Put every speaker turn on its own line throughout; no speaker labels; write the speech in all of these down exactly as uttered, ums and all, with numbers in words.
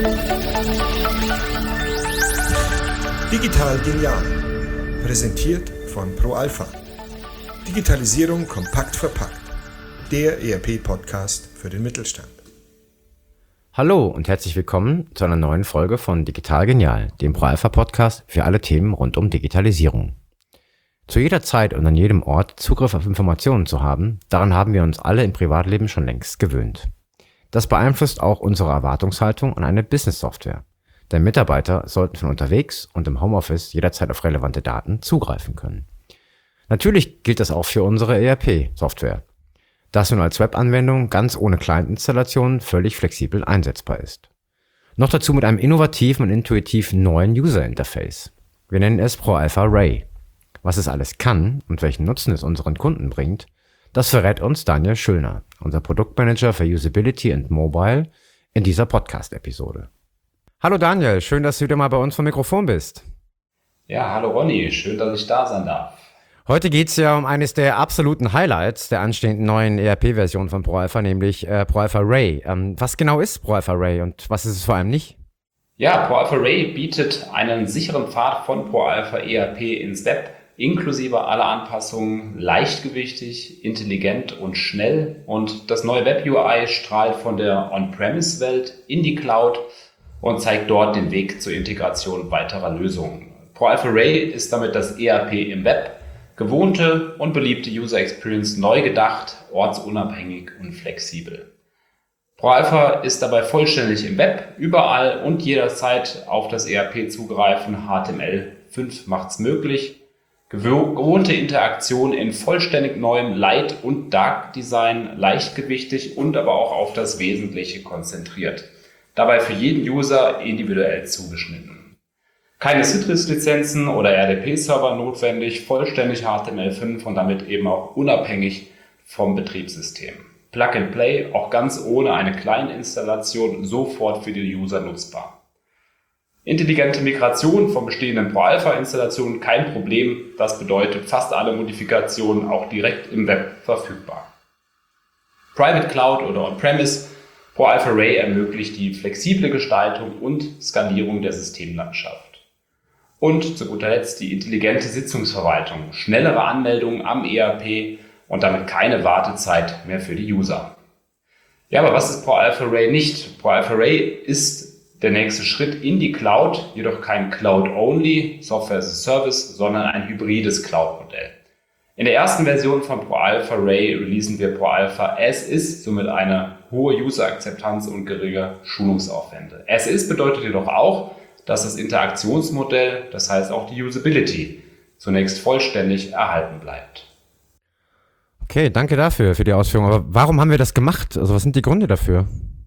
Digital genial. Präsentiert von ProAlpha. Digitalisierung kompakt verpackt. Der E R P-Podcast für den Mittelstand.
Hallo und herzlich willkommen zu einer neuen Folge von Digital Genial, dem ProAlpha-Podcast für alle Themen rund um Digitalisierung. Zu jeder Zeit und an jedem Ort Zugriff auf Informationen zu haben, daran haben wir uns alle im Privatleben schon längst gewöhnt. Das beeinflusst auch unsere Erwartungshaltung an eine Business-Software. Denn Mitarbeiter sollten von unterwegs und im Homeoffice jederzeit auf relevante Daten zugreifen können. Natürlich gilt das auch für unsere E R P-Software, das nun als Webanwendung ganz ohne Client-Installation völlig flexibel einsetzbar ist. Noch dazu mit einem innovativen und intuitiv neuen User-Interface. Wir nennen es ProAlpha Ray. Was es alles kann und welchen Nutzen es unseren Kunden bringt, das verrät uns Daniel Schüllner, unser Produktmanager für Usability and Mobile, in dieser Podcast-Episode. Hallo Daniel, schön, dass du wieder mal bei uns vom Mikrofon bist.
Ja, hallo Ronny, schön, dass ich da sein darf.
Heute geht es ja um eines der absoluten Highlights der anstehenden neuen E R P-Version von ProAlpha, nämlich äh, ProAlpha Ray. Ähm, was genau ist ProAlpha Ray und was ist es vor allem nicht?
Ja, ProAlpha Ray bietet einen sicheren Pfad von ProAlpha E R P ins Web, inklusive aller Anpassungen, leichtgewichtig, intelligent und schnell. Und das neue Web-U I strahlt von der On-Premise-Welt in die Cloud und zeigt dort den Weg zur Integration weiterer Lösungen. ProAlpha Ray ist damit das E R P im Web, gewohnte und beliebte User Experience neu gedacht, ortsunabhängig und flexibel. ProAlpha ist dabei vollständig im Web, überall und jederzeit auf das E R P zugreifen. H T M L fünf macht's möglich. Gewohnte Interaktion in vollständig neuem Light- und Dark-Design, leichtgewichtig und aber auch auf das Wesentliche konzentriert. Dabei für jeden User individuell zugeschnitten. Keine Citrix-Lizenzen oder R D P-Server notwendig, vollständig H T M L fünf und damit eben auch unabhängig vom Betriebssystem. Plug and Play, auch ganz ohne eine Client-Installation, sofort für die User nutzbar. Intelligente Migration von bestehenden ProAlpha-Installationen, kein Problem. Das bedeutet fast alle Modifikationen auch direkt im Web verfügbar. Private Cloud oder On-Premise, ProAlpha Ray ermöglicht die flexible Gestaltung und Skalierung der Systemlandschaft. Und zu guter Letzt die intelligente Sitzungsverwaltung, schnellere Anmeldungen am E R P und damit keine Wartezeit mehr für die User. Ja, aber was ist ProAlpha Ray nicht? ProAlpha Ray ist der nächste Schritt in die Cloud, jedoch kein Cloud-only, Software as a Service, sondern ein hybrides Cloud-Modell. In der ersten Version von ProAlpha Ray releasen wir ProAlpha as is, somit eine hohe User-Akzeptanz und geringe Schulungsaufwände. As is bedeutet jedoch auch, dass das Interaktionsmodell, das heißt auch die Usability, zunächst vollständig erhalten bleibt.
Okay, danke dafür, für die Ausführung. Aber warum haben wir das gemacht? Also was sind die Gründe dafür?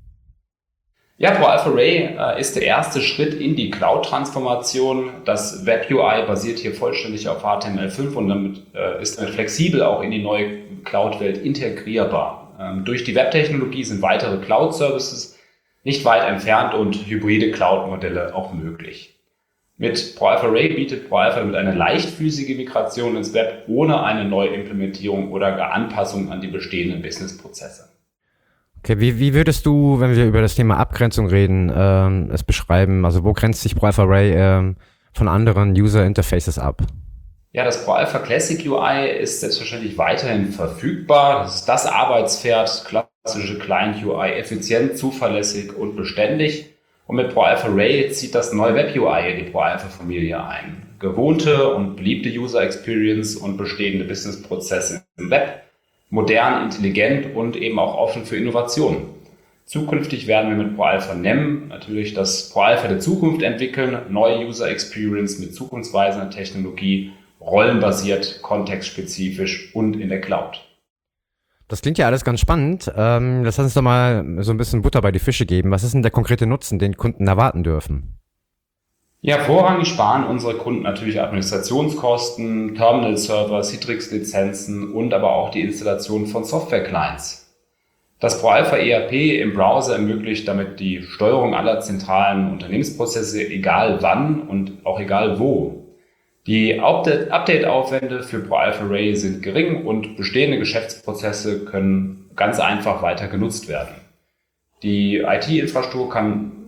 Ja, ProAlpha Ray äh, ist der erste Schritt in die Cloud-Transformation. Das Web-U I basiert hier vollständig auf H T M L fünf und damit, äh, ist damit flexibel auch in die neue Cloud-Welt integrierbar. Ähm, durch die Web-Technologie sind weitere Cloud-Services nicht weit entfernt und hybride Cloud-Modelle auch möglich. Mit ProAlpha Ray bietet ProAlpha damit eine leichtfüßige Migration ins Web ohne eine neue Implementierung oder gar Anpassung an die bestehenden Business-Prozesse.
Okay, wie, wie würdest du, wenn wir über das Thema Abgrenzung reden, ähm, es beschreiben? Also wo grenzt sich ProAlpha Ray ähm, von anderen User Interfaces ab?
Ja, das ProAlpha Classic U I ist selbstverständlich weiterhin verfügbar. Das ist das Arbeitspferd, klassische Client U I, effizient, zuverlässig und beständig. Und mit ProAlpha Ray zieht das neue Web U I in die ProAlpha-Familie ein. Gewohnte und beliebte User Experience und bestehende Business-Prozesse im Web. Modern, intelligent und eben auch offen für Innovationen. Zukünftig werden wir mit ProAlpha N E M natürlich das ProAlpha der Zukunft entwickeln, neue User Experience mit zukunftsweisender Technologie, rollenbasiert, kontextspezifisch und in der Cloud.
Das klingt ja alles ganz spannend. Ähm, lass uns doch mal so ein bisschen Butter bei die Fische geben. Was ist denn der konkrete Nutzen, den Kunden erwarten dürfen?
Ja, vorrangig sparen unsere Kunden natürlich Administrationskosten, Terminal-Server, Citrix-Lizenzen und aber auch die Installation von Software-Clients. Das ProAlpha E R P im Browser ermöglicht damit die Steuerung aller zentralen Unternehmensprozesse, egal wann und auch egal wo. Die Update-Aufwände für ProAlpha Ray sind gering und bestehende Geschäftsprozesse können ganz einfach weiter genutzt werden. Die I T-Infrastruktur kann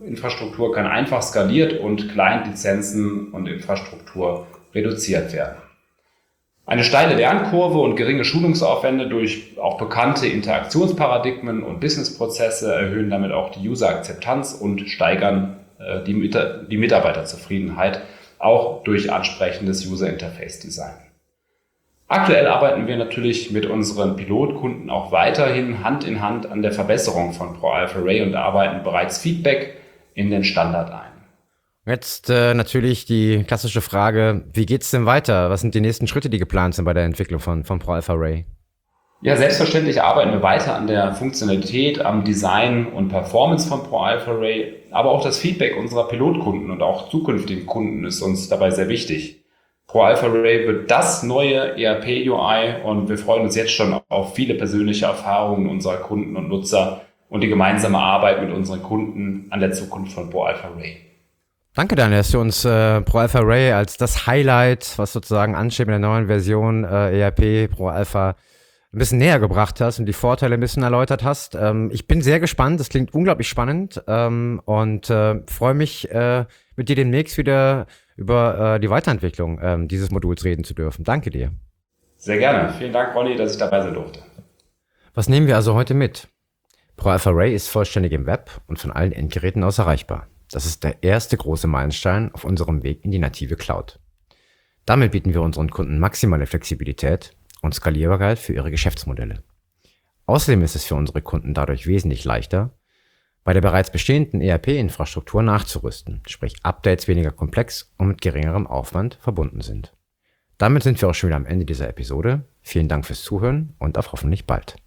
Infrastruktur kann einfach skaliert und Client-Lizenzen und Infrastruktur reduziert werden. Eine steile Lernkurve und geringe Schulungsaufwände durch auch bekannte Interaktionsparadigmen und Businessprozesse erhöhen damit auch die User-Akzeptanz und steigern äh, die, Mit- die Mitarbeiterzufriedenheit, auch durch ansprechendes User-Interface-Design. Aktuell arbeiten wir natürlich mit unseren Pilotkunden auch weiterhin Hand in Hand an der Verbesserung von ProAlpha-Ray und arbeiten bereits Feedback in den Standard ein.
Jetzt äh, natürlich die klassische Frage, wie geht's denn weiter? Was sind die nächsten Schritte, die geplant sind bei der Entwicklung von, von ProAlpha-Ray?
Ja, selbstverständlich arbeiten wir weiter an der Funktionalität, am Design und Performance von ProAlpha-Ray, aber auch das Feedback unserer Pilotkunden und auch zukünftigen Kunden ist uns dabei sehr wichtig. ProAlpha-Ray wird das neue E R P-U I und wir freuen uns jetzt schon auf viele persönliche Erfahrungen unserer Kunden und Nutzer und die gemeinsame Arbeit mit unseren Kunden an der Zukunft von ProAlpha-Ray.
Danke, Daniel, dass du uns äh, ProAlpha-Ray als das Highlight, was sozusagen ansteht mit der neuen Version äh, E R P ProAlpha, ein bisschen näher gebracht hast und die Vorteile ein bisschen erläutert hast. Ähm, ich bin sehr gespannt, das klingt unglaublich spannend ähm, und äh, freue mich, äh, mit dir demnächst wieder über äh, die Weiterentwicklung ähm, dieses Moduls reden zu dürfen. Danke dir.
Sehr gerne. Vielen Dank, Ronny, dass ich dabei sein durfte.
Was nehmen wir also heute mit? ProAlpha-Ray ist vollständig im Web und von allen Endgeräten aus erreichbar. Das ist der erste große Meilenstein auf unserem Weg in die native Cloud. Damit bieten wir unseren Kunden maximale Flexibilität und Skalierbarkeit für ihre Geschäftsmodelle. Außerdem ist es für unsere Kunden dadurch wesentlich leichter, bei der bereits bestehenden E R P-Infrastruktur nachzurüsten, sprich Updates weniger komplex und mit geringerem Aufwand verbunden sind. Damit sind wir auch schon wieder am Ende dieser Episode. Vielen Dank fürs Zuhören und auf hoffentlich bald.